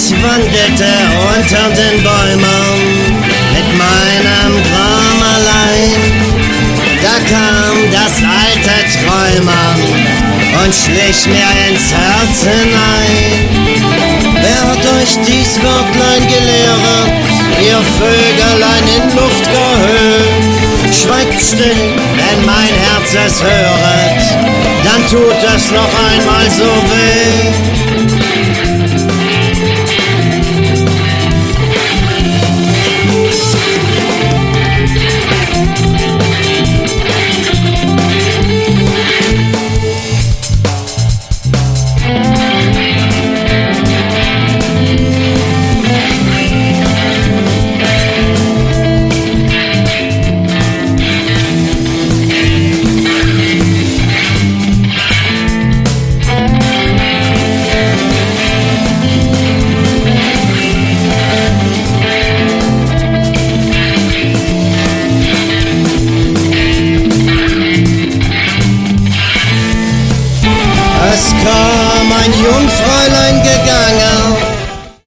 Ich wandelte unter den Bäumen mit meinem Gram allein. Da kam das alte Träumen und schlich mir ins Herz hinein. Wer durch dies Wörtlein gelehret, ihr Vögelein in Luft gehüllt, schweigt still, wenn mein Herz es höret, dann tut es noch einmal so weh.